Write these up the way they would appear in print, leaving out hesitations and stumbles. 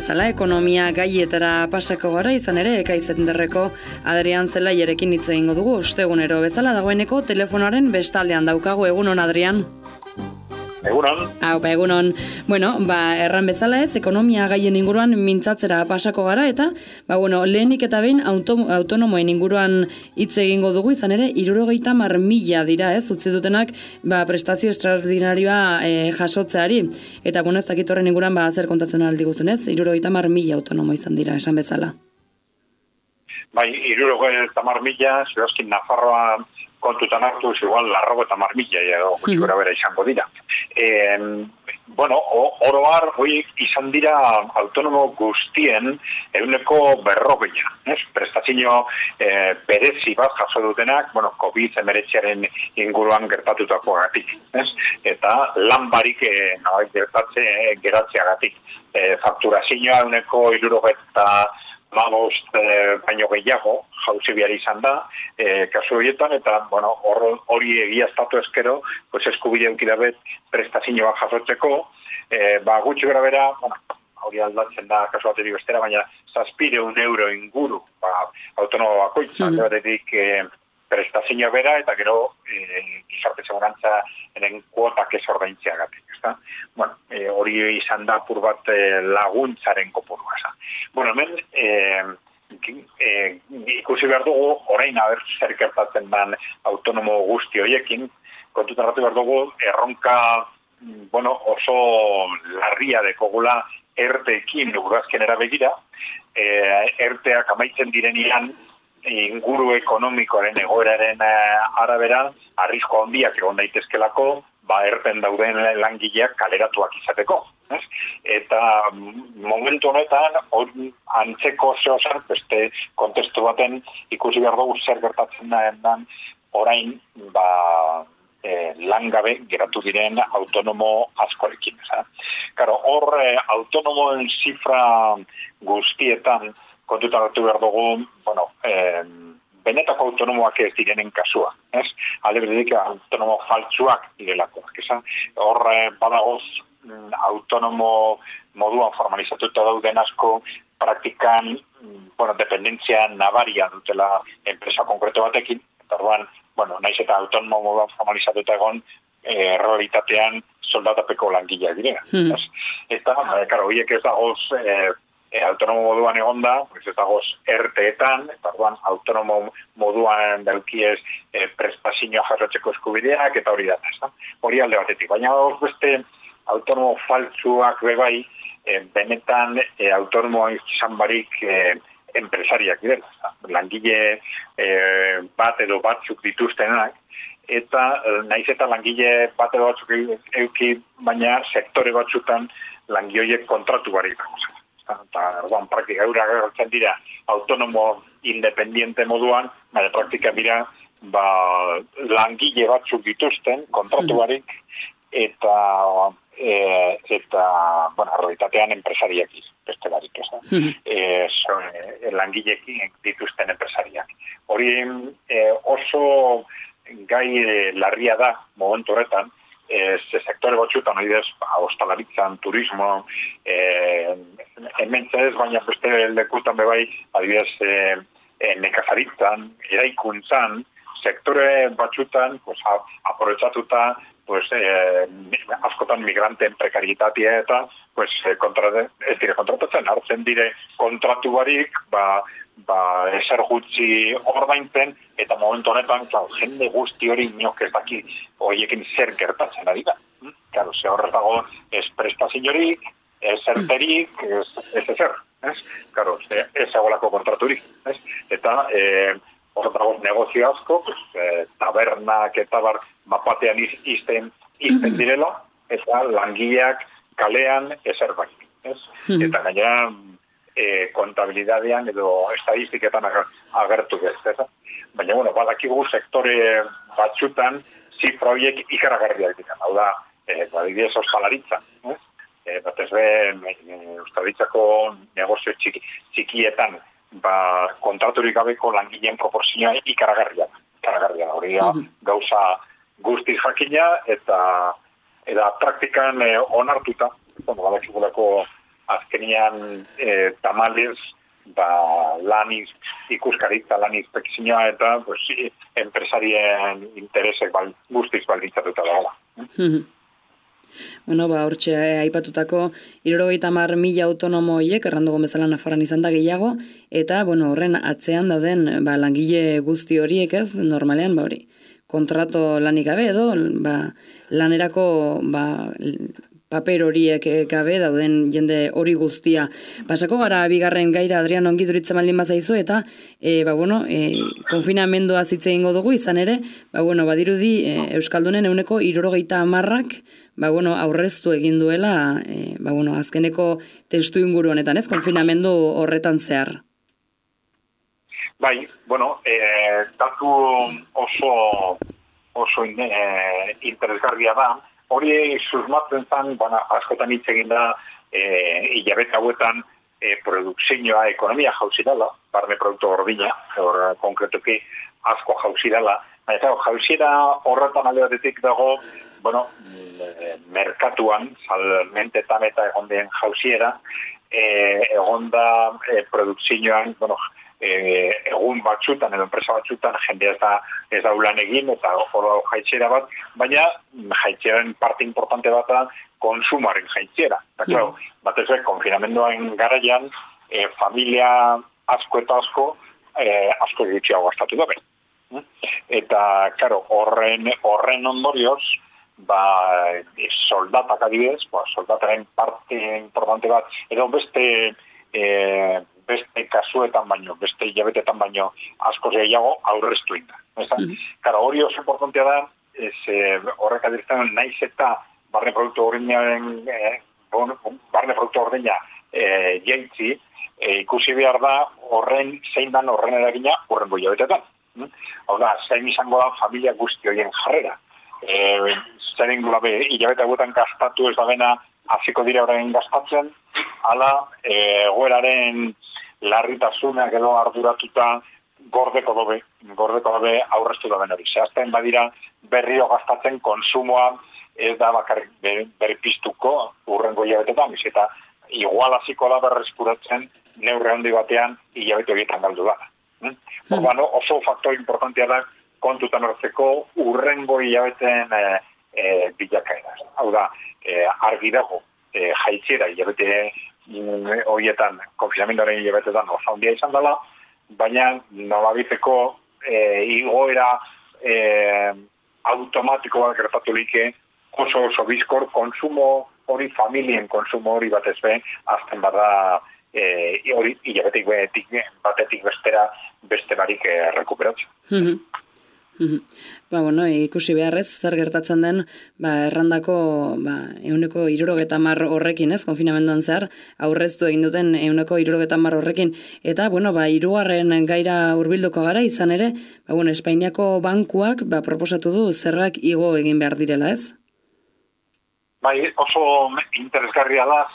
bezala, ekonomia gaietara pasako gara, izan ere, Ekaizenderreko Adrian Zelaierekin hitz egingo dugu, ostegunero bezala, dagoeneko telefonoaren bestaldean daukagu. Egunon, Adrian? Egunon. Egunon. Bueno, erran bezala ez, ekonomia gaien inguruan mintzatzera pasako gara, eta, lehenik eta behin autonomoen inguruan hitz egingo dugu, izan ere, 70.000 dira, ez, utzi dutenak, prestazio extraordinarioa jasotzeari. Eta, ez dakit horren inguruan, zer kontatzen aldi guztun, ez? 70.000 autonomo izan dira, esan bezala. Bai, 70.000, zurazkin Nafarroa kontutan hartu, igual 90.000 gutxi gora bera izango dira. Oro har, izan dira autonomo guztien 140, prestazio berezi bat jaso dutenak, COVID-19 inguruan gertatutakoagatik, eta lan barik geratzeagatik. Fakturazioa 170 baino gehiago jauzi behar izan da, kasu horietan, eta hori egiaztatu ezkero, eskubide eukidabet prestazioa jasotzeko, gutxi gara bera, hori aldatzen da kasu bateri bestera, baina 700 euro inguru autonomo bakoitza, batetik prestazioa bera, eta gero gizarte segurantza kuotak ez ordaintzeagatik. Hori izan da apur bat laguntzaren kopurua. Hemen ikusi behar dugu, orain zer gertatzen den autonomo guzti horiekin, kontutan hartu behar dugu, erronka oso larria dekogula ERTeekin urazkenera begira, ERTeak amaitzen direnean inguru ekonomikoaren egoeraren arabera, arrisko handiak egon daitezkelako, erten dauden langileak kaleratuak izateko. Eta momentu honetan, antzeko zehozer, beste kontestu baten ikusi behar dugu zer gertatzen den orain langabe geratu diren autonomo askorekin. Hor, autonomoen zifra guztietan kontutan hartu behar dugu, benetako autonomoak ez direnen kasua. Aleberdik autonomo faltsuak direlakoak. Hor badagoz autonomo moduan formalizatuta dauden asko praktikan dependentzia nabaria dutela enpresa konkreto batekin. Eta orduan, naiz eta autonomo moduan formalizatuta egon, realitatean soldatapeko langileak direna. Eta, horiek ez dagoz autonomo moduan egonda, ez dagoz ERTeetan, eta orduan autonomo moduan daukiez prestazioa jasotzeko eskubideak, eta hori da. Hori alde batetik. Baina hor beste autonomo faltsuak bebai, benetan autonomoa izan barik enpresariak direla. Langile bat edo batzuk dituztenak, eta naiz eta langile bat edo batzuk euki, baina sektore batzutan langioiek kontratu barik dago. Eta orduan praktika eura gertzen dira autonomo independiente moduan, baina praktika dira langile batzuk dituzten kontratu barik, eta realitatean enpresariak beste barik, langileekin dituzten enpresariak. Hori oso gai larria da momentu horretan, sektore batzutan, ostalaritzan, turismo, hementza ez, baina beste lekutan bebai, nekazaritzan, eraikuntzan, sektore batzutan, aprobetxatuta, askotan migranten prekaritatea eta ez dire kontratatzen, hartzen dire kontratu barik, eser gutxi ordaintzen, eta momentu honetan, jende guzti hori inok ez daki horiekin zer gertatzen ari da. Ze horrez dago ez prestaziorik, ez erterik, ez ezer. Ez egolako kontraturik. Eta hor dago negozio asko, tabernak eta bapatean izten direla, eta langileak kalean ezer barik. Eta gainera kontabilidadean edo estadistiketan agertu ez. Baina, badakigu sektore batzutan zifra horiek ikaragarriak dira. Hau da, adibidez ostalaritza. Batez be, ostalaritzako negozio txikietan kontraturik gabeko langileen proporzioa ikaragarria. Hori gauza guztiz jakina eta praktikan onartuta. Badakigulako azkenian tamalez, ikuskaritza lan inspekzioa eta pues, enpresarien interesek guztiz baldintzatuta dagoela. Bueno, hortxe aipatutako 70.000 autonomo horiek, errandugun bezala Nafarroan izan da gehiago, eta, horren atzean dauden langile guzti horiek ez, normalean, hori, kontrato lanik gabe edo, lanerako, paper horiek gabe dauden jende hori guztia. Pasako gara bigarren gaira, Adrian, ongi duritzen baldin bazaizu, eta, konfinamendua zitze egingo dugu, izan ere, badirudi Euskaldunen 70%ak, aurreztu egin duela, azkeneko testu inguru honetan, ez, konfinamendu horretan zehar. Bai, datu oso interesgarria da. Hori susmatzen zen, askotan hitz egin da, hilabete hauetan produkzioa, ekonomia jauzidala, barne produktu gordina, konkretuki asko jauzidala. Baina, jauziera horretan alde batetik dago, merkatuan, salmentetan eta egon den jauziera, egon da produkzioan, egun batzutan, edo enpresa batzutan, jendea ez da ulan egin, eta hor jaitxera bat, baina jaitxeraren parte importante bat da konsumoaren jaitxera. Eta, klaro, batez konfinamenduan garaian, familia asko eta asko gutxiago gastatu da behin. Eta, klaro, horren ondorioz, soldatak adibidez, soldataren parte importante bat, edo beste kasuetan baino, beste hilabetetan baino asko gehiago aurreztu inda. Karo, hori oso importantea da, horrek adirizten naiz eta barne produktu ordina jaitzi, ikusi behar da zein dan horren eragina horrengo hilabetetan. Hau da, zein izango da familia guzti horien jarrera. Zeren gulabe, hilabete hauetan gastatu ez da bena hasiko dira horrein gastatzen, ala egoeraren larritasunak edo arduratuta gordeko dobe aurreztu da benori. Zehazten badira berrio gastatzen konsumoa ez da bakarrik berpiztuko urrengo hilabetetan, eta igual hasiko da berreskuratzen neurri handi batean hilabete horietan galdu da. Oso faktor importantea da kontutan hartzeko urrengo hilabeteen bilakaera. Hau da, argi dago jaitxera hilabete horietan, konfinamenduaren hilabetetan oso handia izan dela, baina nolabiteko igoera automatiko bat gertatu like oso bizkor konsumo hori, familien konsumo hori batez be, azten bada hori hilabetik batetik bestera beste barik rekuperatzen. Ikusi beharrez, zer gertatzen den, errandako 70% horrekin, ez, konfinamenduan zehar, aurreztu egin duten 70% horrekin. Eta, hirugarren gaira hurbilduko gara, izan ere, Espainiako bankuak proposatu du zerrak igo egin behar direla, ez? Oso interesgarria da,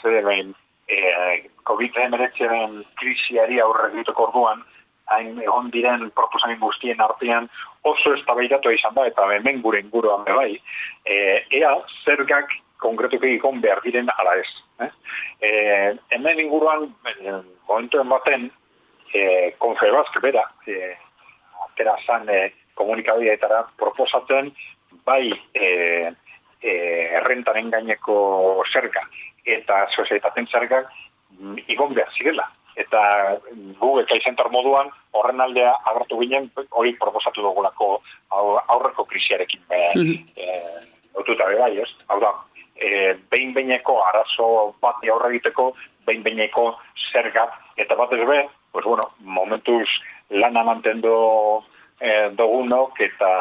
COVID-19 krisiari aurre egiteko orduan, hain egon diren proposamen guztien artean oso eztabaidatu izan da, eta hemen gure inguruan bai, ea zergak konkretuki egon behar diren ala ez. Hemen inguruan, momentuen baten, Confebask bera, atera zan komunikabideetara proposatzen, bai errentaren gaineko zerga eta sozietaten zergak igon behar zirela. Eta gu eta izentar moduan horren aldea agertu ginen hori proposatu dugulako aurreko krisiarekin lotuta bai, ez? Hau da, behin-behineko arazo bati aurre egiteko behin-behineko zergat eta batez be, momentuz lana mantendu dugunok eta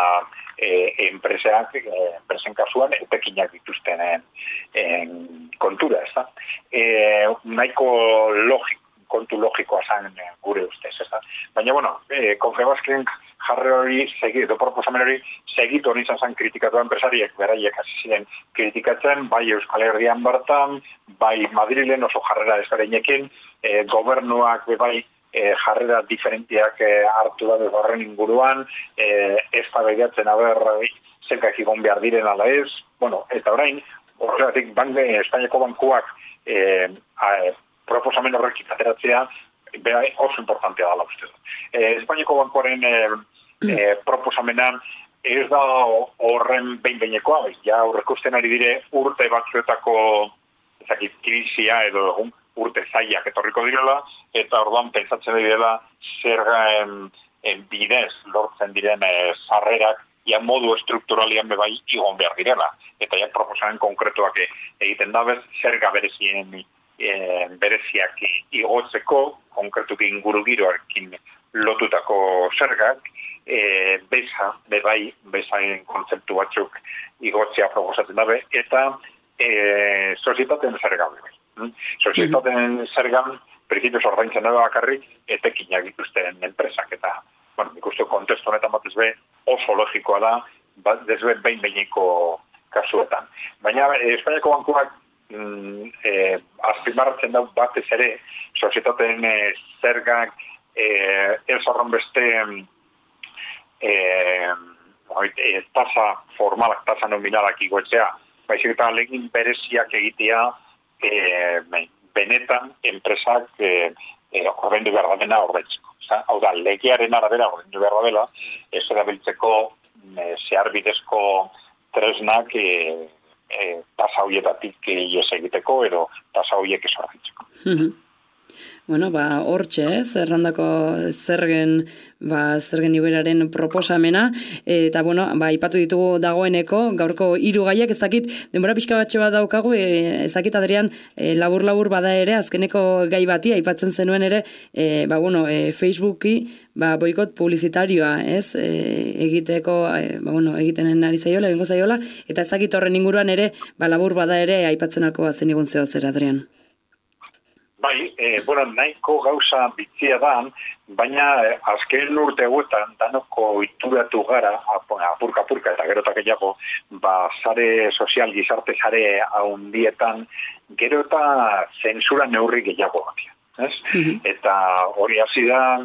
enpresen kasuan etekinak dituzten kontura, ez da? Nahiko kontu logikoa zan gure ustez, ez da? Baina, Confebasken jarre hori, proposamen hori, segitu hori izan kritikatu enpresariek, beraiek hasi ziren kritikatzen, bai Euskal Herrian bertan, bai Madrilen oso jarrera ezberdinekin, gobernuak bai jarrera diferentiak hartu da horren inguruan, ez da begiatzen zergak igon behar diren ala ez, eta orain, horregatik Espainiako bankuak proposamen horrekin ateratzea, oso importantea dela uste dut. Espainiako bankoaren proposamenan ez da horren behin-behinekoa, ja aurreikusten ari dire urte batzuetako krisia edo urte zaiak etorriko direla, eta orduan pentsatzen direla zergaen bidez lortzen diren sarrerak ja modu estrukturalian bebai igon behar direla. Eta ja proposamen konkretuak egiten dabez, zerga bereziak igotzeko, konkretuki ingurugiroarekin lotutako zergak, bezain kontzeptu batzuk igotzea proposatzen dabe, eta sozietateen zerga bebai. Sozietateen zergan, principios ordaintzen dabe bakarrik, etekinak dituzten enpresak, eta nik uste kontestu honetan batez be oso logikoa da, desbe behin-behineko kasuetan. Baina Espainiako bankuak azpimarratzen da batez ere, sozietateen zergak ez horren beste tasa formalak, tasa nominalak igoetzea, baizik eta legin bereziak egitea benetan enpresak ordaindu behar dena ordaintzeko. Hau da, legearen arabera ordaindu behar dela, ez erabiltzeko zehar bidezko tresnak tasa horietatik ies egiteko edo tasa horiek ez ordaintzeko. Bueno, hortxe, zerrandako zergen igoeraren proposamena, eta, ipatu ditugu dagoeneko, gaurko 3 gaiak, ez dakit, denbora pixka batxe bat daukagu, ez dakit, Adrian, labur bada ere, azkeneko gai bati, aipatzen zenuen ere, Facebooki, boikot publizitarioa, ez, egiteko, egitenen ari zaiola, egingo zaiola, eta ez dakit horren inguruan ere, labur bada ere, aipatzen alko zen egun zeo zer, Adrian. Bai, nahiko gauza bitzia da, baina azken urte hauetan danoko ituratu gara, apurka eta gero eta gehiago, sare sozial gizarte sare handietan, gero eta zentsura neurri gehiago batia. Eta hori hasi da,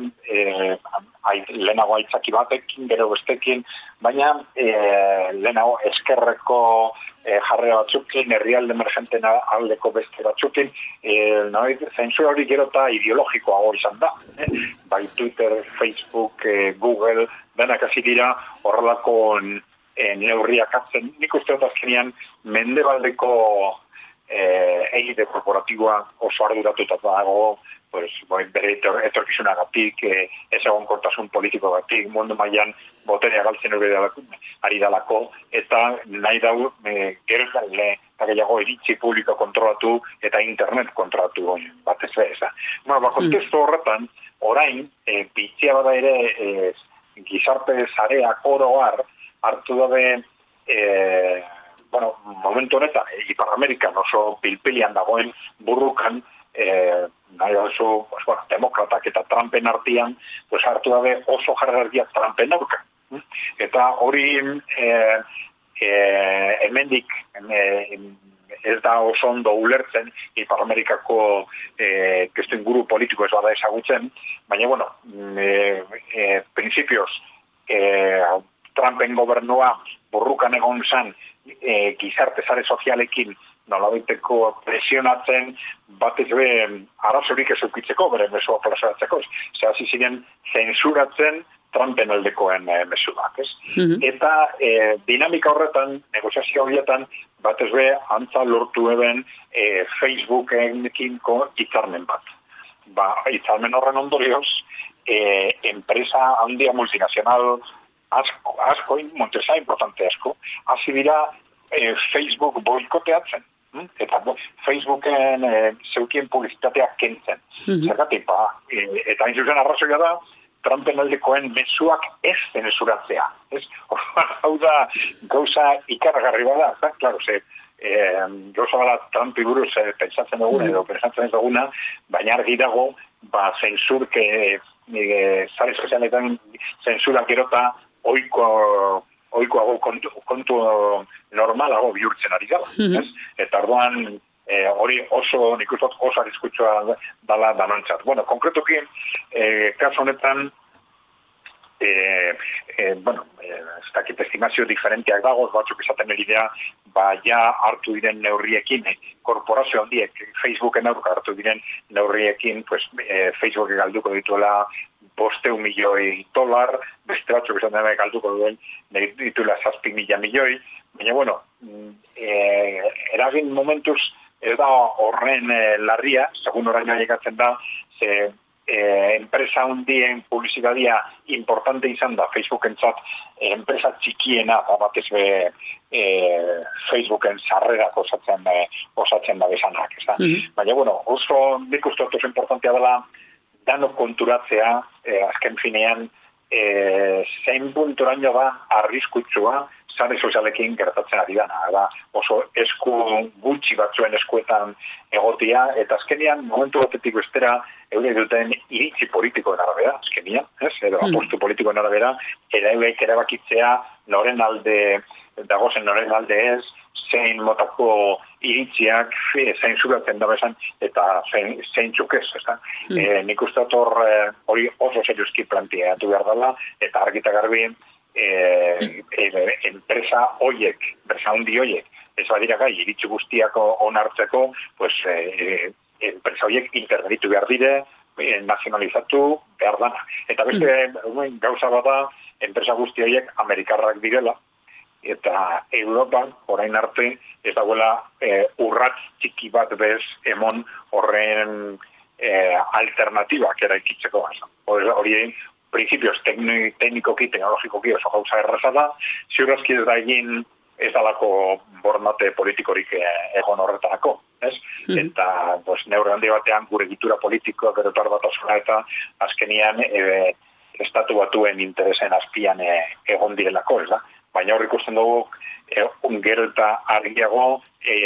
lehenago aitzaki batekin, gero bestekin, baina lehenago eskerreko jarrera batzukin, herrialde emergenten aldeko beste batzukin, zentsura hori gero eta ideologikoago izan da. Bai Twitter, Facebook, Google, denak hasi dira horrelako neurriak hartzen. Nik uste dut azkenean mendebaldeko egite korporatiboa oso arduratuta dago, bere etorkizunagatik, ez egonkortasun politikoagatik, mundu mailan boterea galtzen ari dalako, eta nahi dau gero eta gehiago iritzi publiko kontrolatu eta internet kontrolatu batez ere. Kontestu horretan, orain, bitzia bada ere gizarte zareak oroar hartu dabe momentu honetan, Ipar Amerikan oso pilpilian dagoen burrukan, nahi oso, demokratak eta Trumpen artean, hartu dabe oso jarrerdiak Trumpen aurka. Eta hori hemendik ez da oso ondo ulertzen, Ipar Amerikako testu inguru politiko ez bada ezagutzen, baina, principios, Trumpen gobernua burrukan egon zen gizarte sare sozialekin nolabaiteko presionatzen batez be arazorik ez ukitzeko, bere mesua plazaratzeko. Hasi ziren zensuratzen Trumpen aldekoen mesuak, ez? Eta dinamika horretan, negoziazio horietan, batez be antza lortu eben Facebookenekiko hitzarmen bat. Hitzarmen horren ondorioz, enpresa handia multinazional asko, Montesa importante asko, hasi dira Facebook boikoteatzen. Eta Facebooken zeukien publizitatea kentzen. Zergatik, eta hain zuzen arrazoia da, Trumpen aldekoen mezuak ez zenezuratzea. Hau da, gauza ikargarri bada, klaro, gauza bada Trumpi buruz pentsatzen duguna edo pentsatzen ez duguna, baina argi dago, zensurke, sare sozialetan zensura gerota oikoago kontu normalago bihurtzen ari gala. Eta orduan hori oso, nik uste oso arriskutsua dala danontzat. Konkretuki, kasu honetan, ez dakit estimazio diferenteak dago, batzuk esaten egitea, ja hartu diren neurriekin, korporazio handiek Facebooken aurka hartu diren neurriekin, pues, Facebookek galduko dituela $500 milioi, beste batzuk esan dena galduko dituela 7.000 milioi, baina, bueno, eragin momentuz ez da horren larria, segun oraino llegatzen da, ze enpresa hundien publizitatea importante izan da Facebookentzat enpresa txikiena batez be Facebooken sarrerak osatzen da besanak, ez da? Baina, bueno, oso nik uste oso importantea dela danok konturatzea, azken finean, zein puntoraino da arriskutsua sare sozialekin gertatzen ari dana. Da, oso esku gutxi batzuen eskuetan egotia, eta azkenian, momentu batetik bestera, eurek duten iritzi politikoen arabera, azkenian, edo apostu politikoen arabera, eurek erabakitzea noren alde dagozen noren alde ez, zein motako iritziak zein zuratzen da bezan, eta zein txukez, ez da. Nik uste hori oso seriozki planteatu behar dela, eta argita garbi enpresa handi hoiek, ez badira gai, iritzi guztiako onartzeko, pues, enpresa hoiek interditu behar dire, nazionalizatu behar dana. Eta beste gauza bada, enpresa guzti hoiek amerikarrak direla, eta Europan, orain arte, ez dagoela urratz txiki bat bez emon horren alternatibak eraikitzeko. Hori principios teknikoki, teknologikoki oso gauza erraza da, ziurazki ez da egin ez dalako bornate politikorik egon horretarako. Eta neurri handi batean gure egitura politikoa gerotar batasuna eta azkenian estatu batuen interesen azpian egon direlako, ez da? Baina hor ikusten dugu gero eta argiago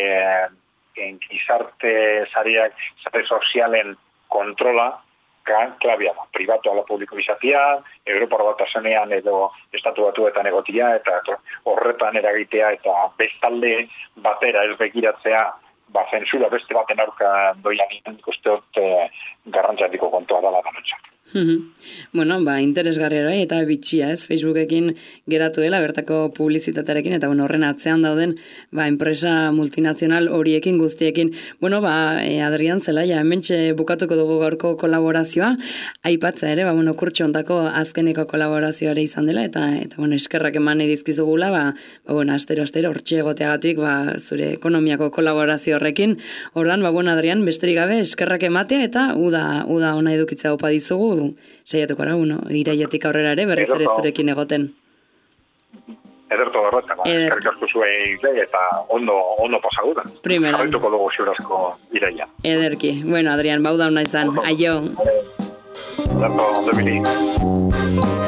gizarte sare sozialen kontrola klabia da. Pribatu ala publiko izatea, Europar Batasunean edo estatu batuetan egotia, eta horretan eragitea eta bestalde batera ez begiratzea, zentsura beste baten aurka doian ikusteot garrantzatiko kontua dela danotxak. Bueno, interesgarria eta bitxia, ez? Facebookekin geratu dela, bertako publizitatearekin, eta horren atzean dauden enpresa multinazional horiekin guztiekin. Bueno, Adrian Zelaia, hementxe bukatuko dugu gaurko kolaborazioa, aipatza ere, kurtxo ontako azkeneko kolaborazioare izan dela, eta eskerrak eman edizkizugula, astero hortxe egoteagatik, zure ekonomiako kolaborazio horrekin. Ordan, Adrian, besterik gabe, eskerrak ematea, eta uda ona edukitzea opa dizugu, saiatuko ara, irailetik aurrera ere, berriz ere zurekin egoten. Ederto horretan, eskerrik asko zuei eta ondo pasaguda. Primera. Jarraituko dugu ziurazko iraila. Ederki. Bueno, Adrian, bauda una izan. Aio. Ederto, ondo bili.